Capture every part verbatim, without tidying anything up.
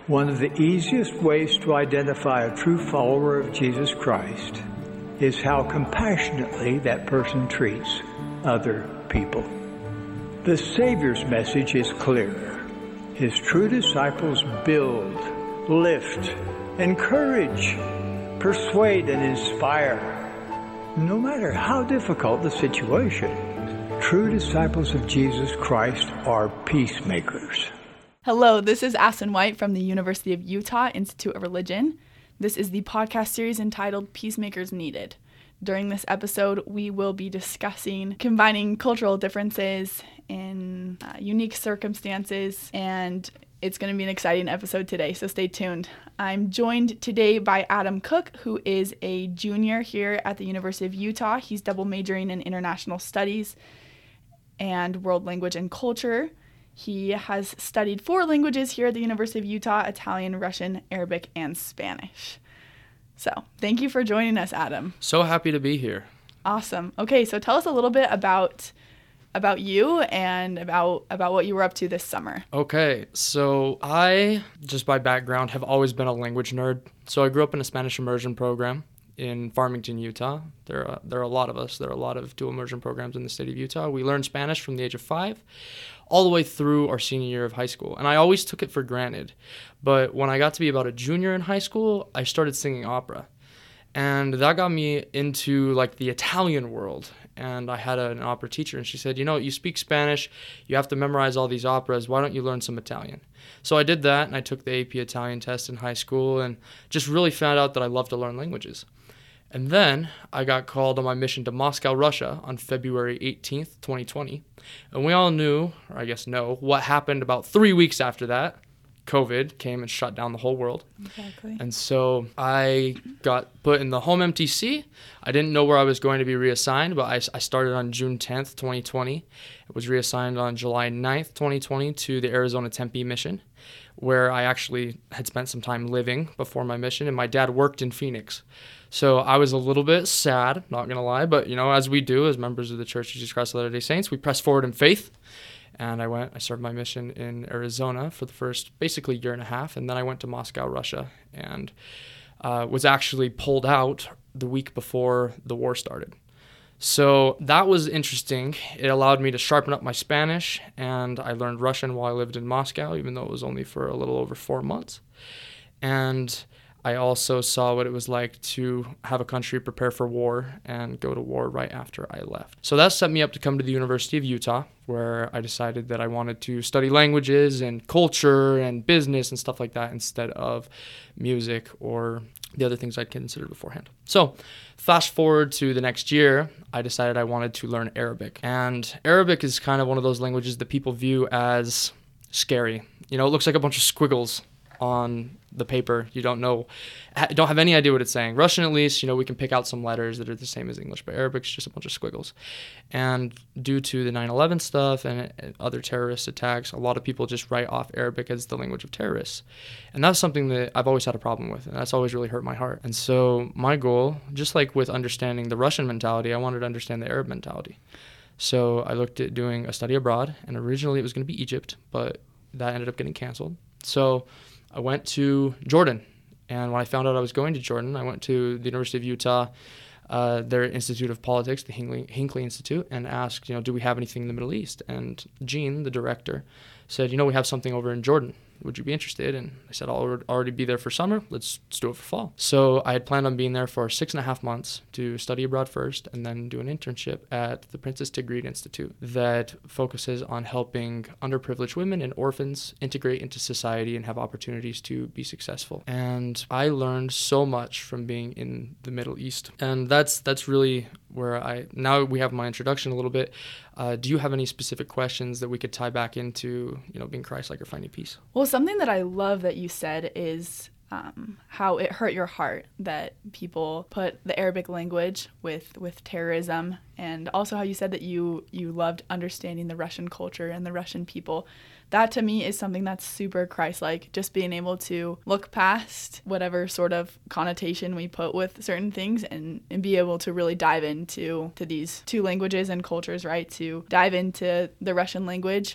One of the easiest ways to identify a true follower of Jesus Christ is how compassionately that person treats other people. The Savior's message is clear. His true disciples build, lift, encourage, persuade, and inspire. No matter how difficult the situation, true disciples of Jesus Christ are peacemakers. Hello, this is Aston White from the University of Utah Institute of Religion. This is the podcast series entitled Peacemakers Needed. During this episode, we will be discussing combining cultural differences in uh, unique circumstances, and it's going to be an exciting episode today, so stay tuned. I'm joined today by Adam Cook, who is a junior here at the University of Utah. He's double majoring in international studies and world language and culture. He has studied four languages here at the University of Utah: Italian, Russian, Arabic, and Spanish. So thank you for joining us, Adam. So happy to be here. Awesome. Okay, so tell us a little bit about about you and about about what you were up to this summer. Okay, so I, just by background, have always been a language nerd. So I grew up in a Spanish immersion program in Farmington, Utah. There are, there are a lot of us. There are a lot of dual immersion programs in the state of Utah. We learned Spanish from the age of five all the way through our senior year of high school. And I always took it for granted. But when I got to be about a junior in high school, I started singing opera. And that got me into like the Italian world. And I had a, an opera teacher, and she said, you know, you speak Spanish, you have to memorize all these operas, why don't you learn some Italian? So I did that, and I took the A P Italian test in high school and just really found out that I love to learn languages. And then I got called on my mission to Moscow, Russia on February eighteenth, twenty twenty. And we all knew, or I guess know, what happened about three weeks after that. COVID came and shut down the whole world. Exactly. And so I got put in the home M T C. I didn't know where I was going to be reassigned, but I, I started on June tenth, twenty twenty. It was reassigned on July ninth, twenty twenty to the Arizona Tempe mission, where I actually had spent some time living before my mission, and my dad worked in Phoenix. So I was a little bit sad, not going to lie, but you know, as we do as members of the Church of Jesus Christ of Latter-day Saints, we press forward in faith. And I went, I served my mission in Arizona for the first basically year and a half. And then I went to Moscow, Russia, and uh, was actually pulled out the week before the war started. So that was interesting. It allowed me to sharpen up my Spanish, and I learned Russian while I lived in Moscow, even though it was only for a little over four months. And I also saw what it was like to have a country prepare for war and go to war right after I left. So that set me up to come to the University of Utah, where I decided that I wanted to study languages and culture and business and stuff like that instead of music or the other things I'd considered beforehand. So fast forward to the next year, I decided I wanted to learn Arabic. And Arabic is kind of one of those languages that people view as scary. You know, it looks like a bunch of squiggles on the paper. You don't know, don't have any idea what it's saying. Russian, at least, you know, we can pick out some letters that are the same as English, but Arabic's just a bunch of squiggles. And due to the nine eleven stuff and other terrorist attacks, a lot of people just write off Arabic as the language of terrorists. And that's something that I've always had a problem with, and that's always really hurt my heart. And so my goal, just like with understanding the Russian mentality, I wanted to understand the Arab mentality. So I looked at doing a study abroad, and originally it was going to be Egypt, but that ended up getting canceled. So I went to Jordan, and when I found out I was going to Jordan, I went to the University of Utah, uh, their Institute of Politics, the Hinckley, Hinckley Institute, and asked, you know, do we have anything in the Middle East? And Gene, the director, said, you know, we have something over in Jordan. Would you be interested? And I said, I'll already be there for summer. Let's, let's do it for fall. So I had planned on being there for six and a half months to study abroad first and then do an internship at the Princess Tigreed Institute that focuses on helping underprivileged women and orphans integrate into society and have opportunities to be successful. And I learned so much from being in the Middle East. And that's that's really where I, now we have my introduction a little bit. Uh, do you have any specific questions that we could tie back into, you know, being Christ-like or finding peace? Well, something that I love that you said is um, how it hurt your heart that people put the Arabic language with, with terrorism, and also how you said that you, you loved understanding the Russian culture and the Russian people. That to me is something that's super Christ-like, just being able to look past whatever sort of connotation we put with certain things and, and be able to really dive into to these two languages and cultures, right? To dive into the Russian language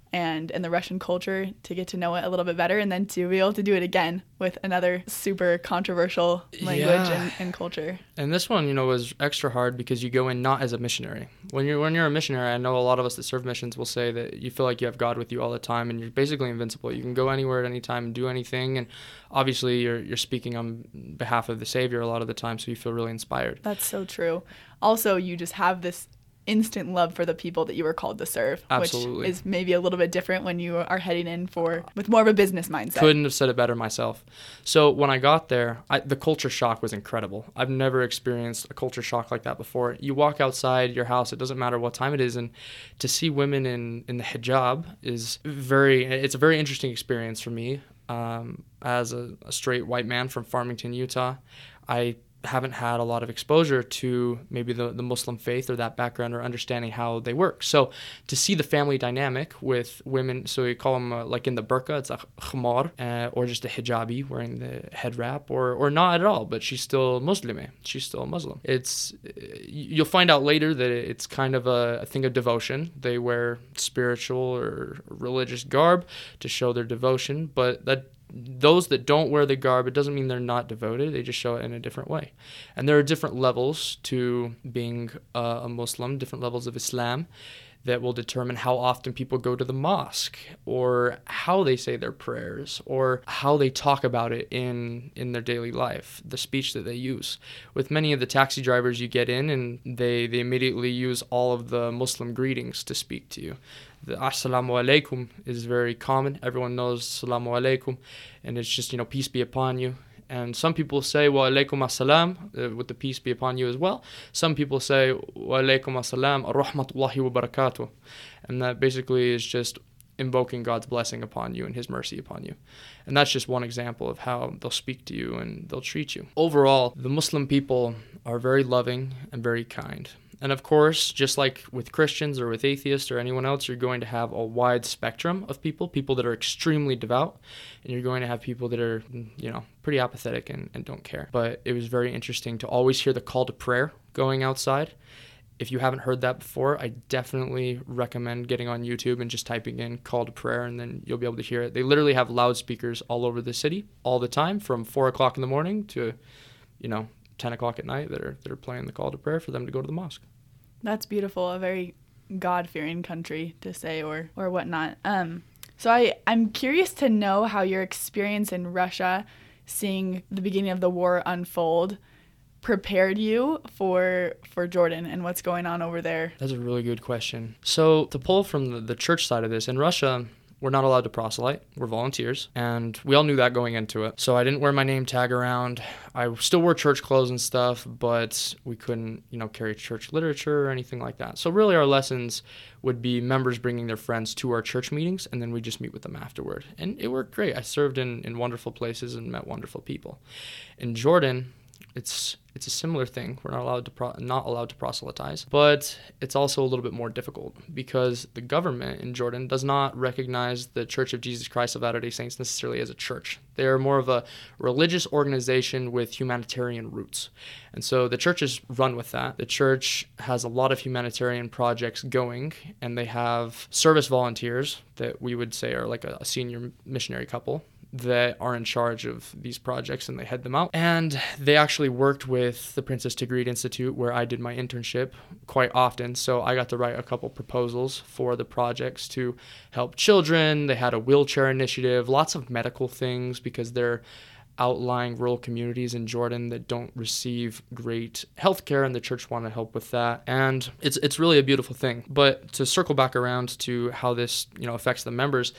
and and the Russian culture, to get to know it a little bit better, and then to be able to do it again with another super controversial language Yeah. and, and culture. And this one, you know, was extra hard because you go in not as a missionary. When you're when you're a missionary, I know a lot of us that serve missions will say that you feel like you have God with you all the time, and you're basically invincible. You can go anywhere at any time and do anything, and obviously you're you're speaking on behalf of the Savior a lot of the time, so you feel really inspired. That's so true. Also, you just have this instant love for the people that you were called to serve, Absolutely. which is maybe a little bit different when you are heading in for with more of a business mindset. Couldn't have said it better myself. So when I got there, I, the culture shock was incredible. I've never experienced a culture shock like that before. You walk outside your house, it doesn't matter what time it is, and to see women in, in the hijab is very, it's a very interesting experience for me. Um, as a, a straight white man from Farmington, Utah, I haven't had a lot of exposure to maybe the, the Muslim faith or that background or understanding how they work. So to see the family dynamic with women, so you call them uh, like in the burqa, it's a khimar, uh, or just a hijabi wearing the head wrap, or or not at all, but she's still Muslime. She's still a Muslim. It's, you'll find out later that it's kind of a, a thing of devotion. They wear spiritual or religious garb to show their devotion, but that those that don't wear the garb, it doesn't mean they're not devoted. They just show it in a different way. And there are different levels to being uh, a Muslim, different levels of Islam that will determine how often people go to the mosque, or how they say their prayers, or how they talk about it in, in their daily life, the speech that they use. With many of the taxi drivers, you get in and they, they immediately use all of the Muslim greetings to speak to you. The Assalamu alaikum is very common. Everyone knows Assalamu alaikum, and it's just, you know, peace be upon you. And some people say wa alaikum assalam, uh, with the peace be upon you as well. Some people say wa alaikum assalam rahmatullahi wa barakatuh, and that basically is just invoking God's blessing upon you and his mercy upon you. And that's just one example of how they'll speak to you and they'll treat you. Overall, the Muslim people are very loving and very kind. And of course, just like with Christians or with atheists or anyone else, you're going to have a wide spectrum of people, people that are extremely devout, and you're going to have people that are, you know, pretty apathetic and, and don't care. But it was very interesting to always hear the call to prayer going outside. If you haven't heard that before, I definitely recommend getting on YouTube and just typing in call to prayer, and then you'll be able to hear it. They literally have loudspeakers all over the city all the time, from four o'clock in the morning to, you know, ten o'clock at night that are, that are playing the call to prayer for them to go to the mosque. That's beautiful. A very God-fearing country to say, or or whatnot. Um, so I, I'm curious to know how your experience in Russia, seeing the beginning of the war unfold, prepared you for for Jordan and what's going on over there. That's a really good question. So to pull from the, the church side of this, in Russia, we're not allowed to proselyte. We're volunteers. And we all knew that going into it. So I didn't wear my name tag around. I still wore church clothes and stuff, but we couldn't, you know, carry church literature or anything like that. So really our lessons would be members bringing their friends to our church meetings, and then we just meet with them afterward. And it worked great. I served in, in wonderful places and met wonderful people. In Jordan, It's it's a similar thing. We're not allowed to pro- not allowed to proselytize, but it's also a little bit more difficult because the government in Jordan does not recognize the Church of Jesus Christ of Latter-day Saints necessarily as a church. They are more of a religious organization with humanitarian roots, and so the church is run with that. The church has a lot of humanitarian projects going, and they have service volunteers that we would say are like a, a senior missionary couple that are in charge of these projects, and they head them out. And they actually worked with the Princess Tigreed Institute, where I did my internship quite often. So I got to write a couple proposals for the projects to help children. They had a wheelchair initiative, lots of medical things, because they're outlying rural communities in Jordan that don't receive great health care, and the church want to help with that. And it's it's really a beautiful thing. But to circle back around to how this, you know, affects the members,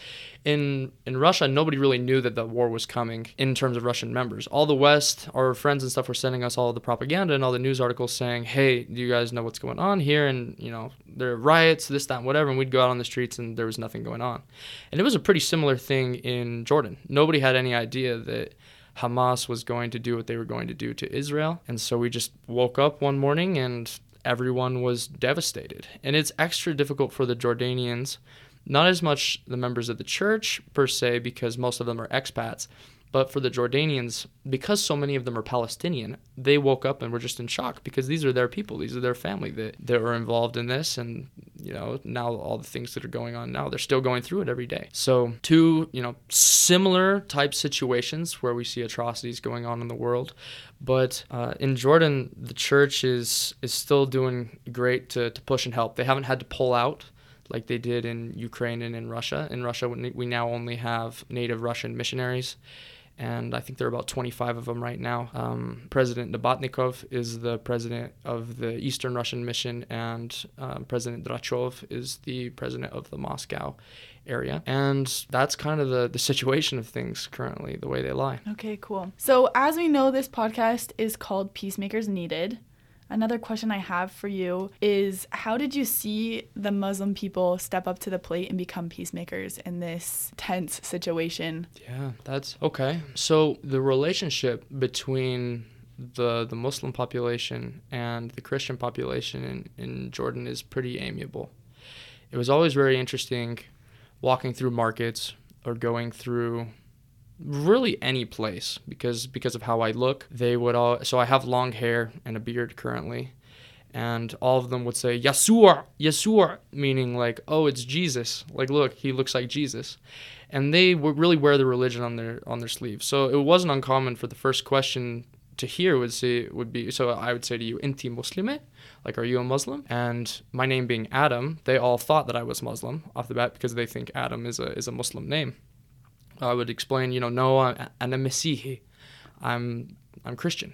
in in Russia, nobody really knew that the war was coming in terms of Russian members. All the West, our friends and stuff, were sending us all the propaganda and all the news articles saying, hey, do you guys know what's going on here? And, you know, there are riots, this, that, and whatever. And we'd go out on the streets and there was nothing going on. And it was a pretty similar thing in Jordan. Nobody had any idea that Hamas was going to do what they were going to do to Israel. And so we just woke up one morning and everyone was devastated. And it's extra difficult for the Jordanians, not as much the members of the church per se, because most of them are expats, But for the Jordanians, because so many of them are Palestinian, they woke up and were just in shock because these are their people. These are their family that, that are involved in this. And, you know, now all the things that are going on now, they're still going through it every day. So two, you know, similar type situations where we see atrocities going on in the world. But uh, in Jordan, the church is is still doing great to, to push and help. They haven't had to pull out like they did in Ukraine and in Russia. In Russia, we now only have native Russian missionaries, and I think there are about twenty-five of them right now. Um, President Nabatnikov is the president of the Eastern Russian Mission, and uh, President Drachov is the president of the Moscow area. And that's kind of the, the situation of things currently, the way they lie. Okay, cool. So as we know, this podcast is called Peacemakers Needed. Another question I have for you is, how did you see the Muslim people step up to the plate and become peacemakers in this tense situation? Yeah, that's okay. So the relationship between the the Muslim population and the Christian population in, in Jordan is pretty amiable. It was always very interesting walking through markets or going through really any place because because of how I look. They would all, so I have long hair and a beard currently, and all of them would say Yasur, Yasur, meaning like, oh, it's Jesus, like look, he looks like Jesus. And they would really wear the religion on their on their sleeves. So it wasn't uncommon for the first question to hear would say would be, so I would say to you, Inti Muslime, like, are you a Muslim? And my name being Adam, they all thought that I was Muslim off the bat because they think Adam is a is a Muslim name. I would explain, you know, no, I'm a Masihi, I'm I'm Christian,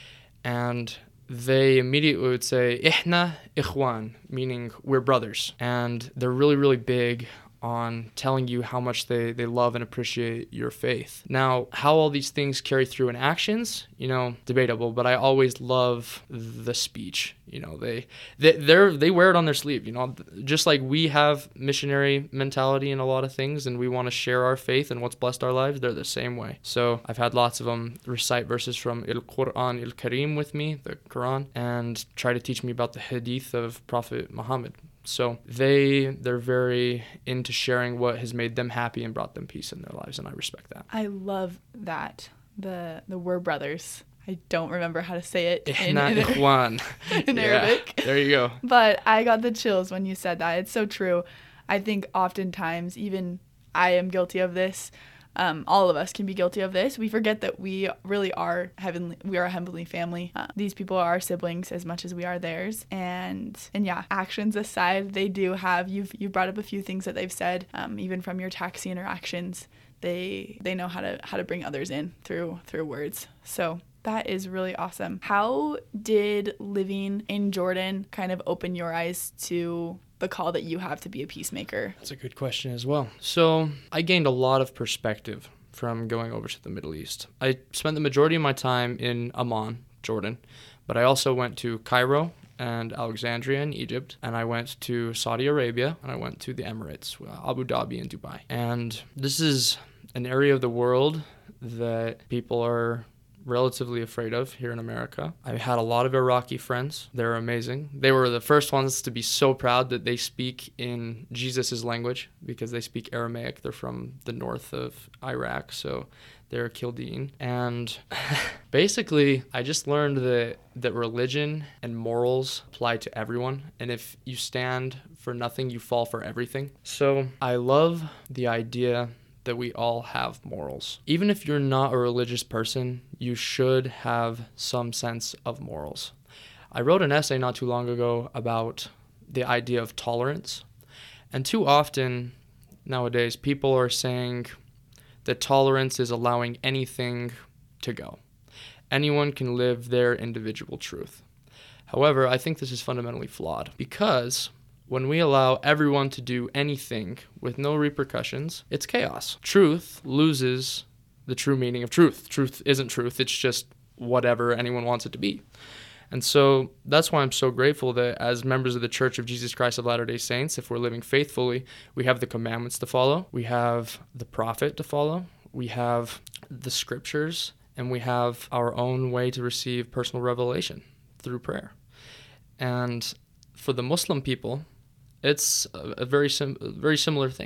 and they immediately would say Ihna Ikhwan, meaning we're brothers, and they're really really big on telling you how much they, they love and appreciate your faith. Now, how all these things carry through in actions, you know, debatable, but I always love the speech. You know, they, they, they're, they wear it on their sleeve, you know, just like we have missionary mentality in a lot of things and we want to share our faith and what's blessed our lives, they're the same way. So I've had lots of them recite verses from Il Quran Il Karim with me, the Quran, and try to teach me about the hadith of Prophet Muhammad. So they, they're very into sharing what has made them happy and brought them peace in their lives, and I respect that. I love that. The the we're brothers. I don't remember how to say it in, Ihna in, Ikhwan. in Yeah, Arabic. there you go. But I got the chills when you said that. It's so true. I think oftentimes, even I am guilty of this. Um, all of us can be guilty of this. We forget that we really are heavenly. We are a heavenly family. Uh, these people are our siblings as much as we are theirs. And and yeah, actions aside, they do have. You've you brought up a few things that they've said. Um, even from your taxi interactions, they they know how to how to bring others in through through words. So that is really awesome. How did living in Jordan kind of open your eyes to the call that you have to be a peacemaker? That's a good question as well. So I gained a lot of perspective from going over to the Middle East. I spent the majority of my time in Amman, Jordan, but I also went to Cairo and Alexandria in Egypt, and I went to Saudi Arabia, and I went to the Emirates, Abu Dhabi and Dubai. And this is an area of the world that people are relatively afraid of here in America. I had a lot of Iraqi friends. They're amazing. They were the first ones to be so proud that they speak in Jesus' language because they speak Aramaic. They're from the north of Iraq, so they're Chaldean. And basically, I just learned that that religion and morals apply to everyone. And if you stand for nothing, you fall for everything. So I love the idea that we all have morals. Even if you're not a religious person, you should have some sense of morals. I wrote an essay not too long ago about the idea of tolerance. And too often nowadays, people are saying that tolerance is allowing anything to go. Anyone can live their individual truth. However, I think this is fundamentally flawed because when we allow everyone to do anything with no repercussions, it's chaos. Truth loses the true meaning of truth. Truth isn't truth, it's just whatever anyone wants it to be. And so that's why I'm so grateful that as members of the Church of Jesus Christ of Latter-day Saints, if we're living faithfully, we have the commandments to follow, we have the prophet to follow, we have the scriptures, and we have our own way to receive personal revelation through prayer. And for the Muslim people, it's a, a very sim- very similar thing.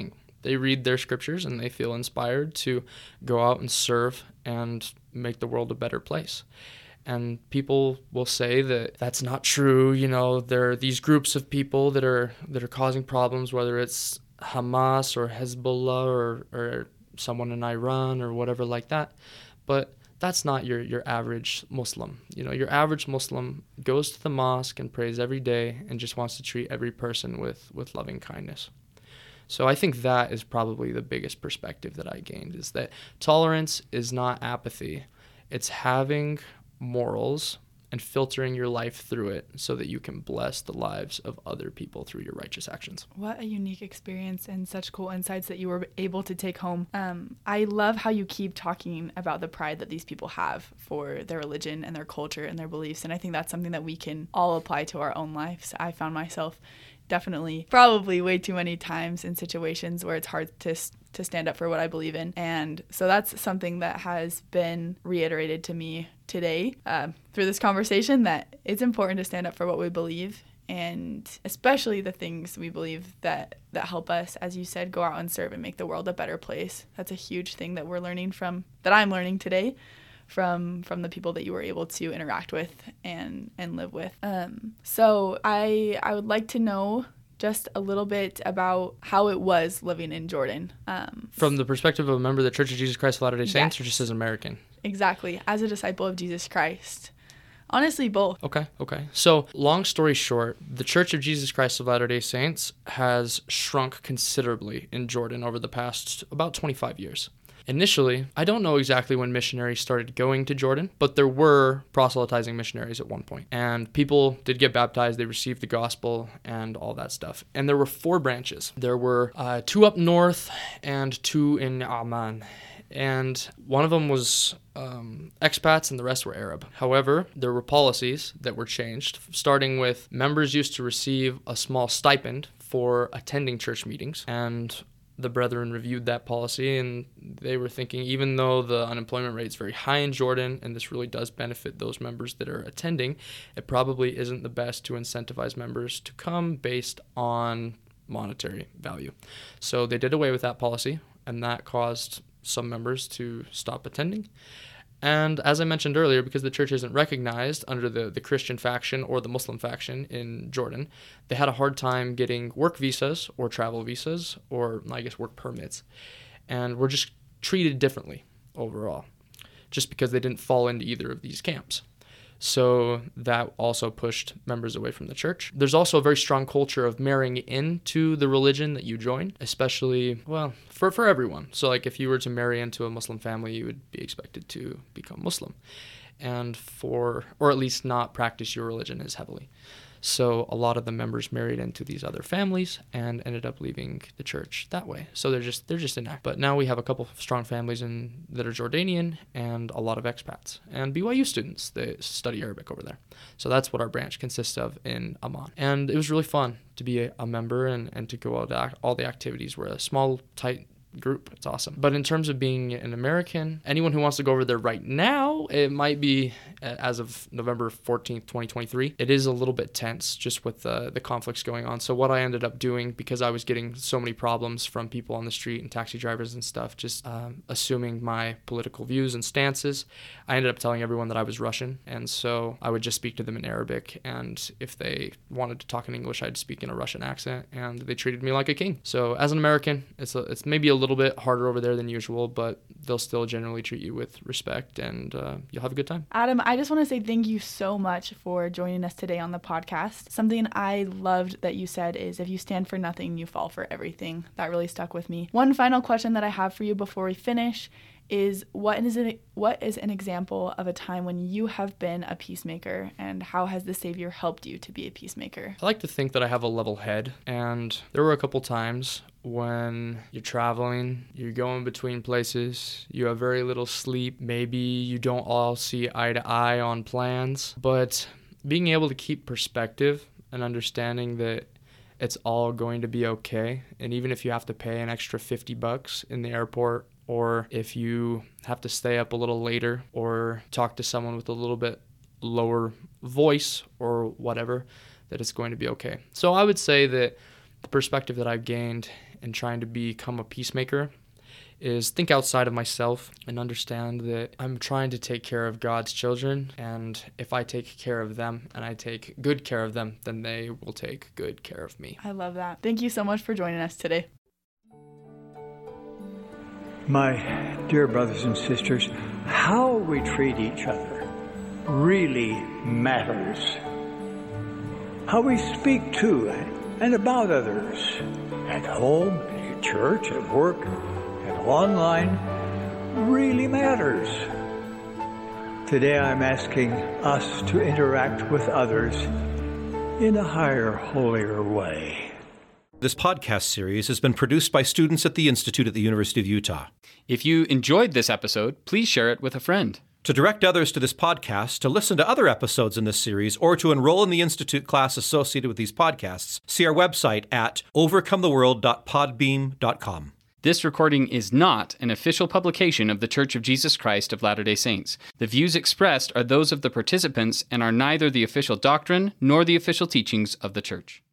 they read their scriptures and they feel inspired to go out and serve and make the world a better place. And people will say that that's not true. You know, there are these groups of people that are that are causing problems, whether it's Hamas or Hezbollah or, or someone in Iran or whatever like that. But that's not your, your average Muslim. You know, your average Muslim goes to the mosque and prays every day and just wants to treat every person with, with loving kindness. So I think that is probably the biggest perspective that I gained, is that tolerance is not apathy. It's having morals and filtering your life through it so that you can bless the lives of other people through your righteous actions. What a unique experience and such cool insights that you were able to take home. Um, I love how you keep talking about the pride that these people have for their religion and their culture and their beliefs. And I think that's something that we can all apply to our own lives. I found myself definitely probably way too many times in situations where it's hard to to stand up for what I believe in. And so that's something that has been reiterated to me today uh, through this conversation, that it's important to stand up for what we believe, and especially the things we believe that that help us, as you said, go out and serve and make the world a better place. That's a huge thing that we're learning from, that I'm learning today from from the people that you were able to interact with and and live with. Um, so I I would like to know just a little bit about how it was living in Jordan. Um, From the perspective of a member of the Church of Jesus Christ of Latter-day Saints, yes. or just as an American? Exactly, as a disciple of Jesus Christ. Honestly, both. Okay, okay. So, long story short, the Church of Jesus Christ of Latter-day Saints has shrunk considerably in Jordan over the past about twenty-five years. Initially, I don't know exactly when missionaries started going to Jordan, but there were proselytizing missionaries at one point. And people did get baptized, they received the gospel and all that stuff. And there were four branches. There were uh, two up north and two in Amman. And one of them was um, expats and the rest were Arab. However, there were policies that were changed, starting with members used to receive a small stipend for attending church meetings. And the brethren reviewed that policy, and they were thinking, even though the unemployment rate is very high in Jordan, and this really does benefit those members that are attending, it probably isn't the best to incentivize members to come based on monetary value. So they did away with that policy, and that caused some members to stop attending. And as I mentioned earlier, because the church isn't recognized under the, the Christian faction or the Muslim faction in Jordan, they had a hard time getting work visas or travel visas or, I guess, work permits. And were just treated differently overall, just because they didn't fall into either of these camps. So that also pushed members away from the church. There's also a very strong culture of marrying into the religion that you join, especially, well, for, for everyone. So like if you were to marry into a Muslim family, you would be expected to become Muslim, and for, or at least not practice your religion as heavily. So a lot of the members married into these other families and ended up leaving the church that way. So they're just they're just inactive. But now we have a couple of strong families in that are Jordanian and a lot of expats and B Y U students that study Arabic over there. So that's what our branch consists of in Amman. And it was really fun to be a, a member and, and to go out to act, all the activities. We're a small, tight group. It's awesome. But in terms of being an American, anyone who wants to go over there right now, it might be, as of November fourteenth, twenty twenty-three, it is a little bit tense just with the, the conflicts going on. So what I ended up doing, because I was getting so many problems from people on the street and taxi drivers and stuff, just um, assuming my political views and stances, I ended up telling everyone that I was Russian. And so I would just speak to them in Arabic. And if they wanted to talk in English, I'd speak in a Russian accent. And they treated me like a king. So as an American, it's a, it's maybe a little little bit harder over there than usual, but they'll still generally treat you with respect, and uh, you'll have a good time. Adam, I just want to say thank you so much for joining us today on the podcast. Something I loved that you said is, if you stand for nothing, you fall for everything. That really stuck with me. One final question that I have for you before we finish is, what is it, what is an example of a time when you have been a peacemaker, and how has the Savior helped you to be a peacemaker? I like to think that I have a level head, and there were a couple times when you're traveling, you're going between places, you have very little sleep, maybe you don't all see eye to eye on plans, but being able to keep perspective and understanding that it's all going to be okay, and even if you have to pay an extra fifty bucks in the airport, or if you have to stay up a little later or talk to someone with a little bit lower voice or whatever, that it's going to be okay. So I would say that the perspective that I've gained in trying to become a peacemaker is think outside of myself and understand that I'm trying to take care of God's children, and if I take care of them and I take good care of them, then they will take good care of me. I love that. Thank you so much for joining us today. My dear brothers and sisters, how we treat each other really matters. How we speak to and about others at home, at church, at work, and online really matters. Today I'm asking us to interact with others in a higher, holier way. This podcast series has been produced by students at the Institute at the University of Utah. If you enjoyed this episode, please share it with a friend. To direct others to this podcast, to listen to other episodes in this series, or to enroll in the Institute class associated with these podcasts, see our website at overcome the world dot podbeam dot com. This recording is not an official publication of The Church of Jesus Christ of Latter-day Saints. The views expressed are those of the participants and are neither the official doctrine nor the official teachings of the Church.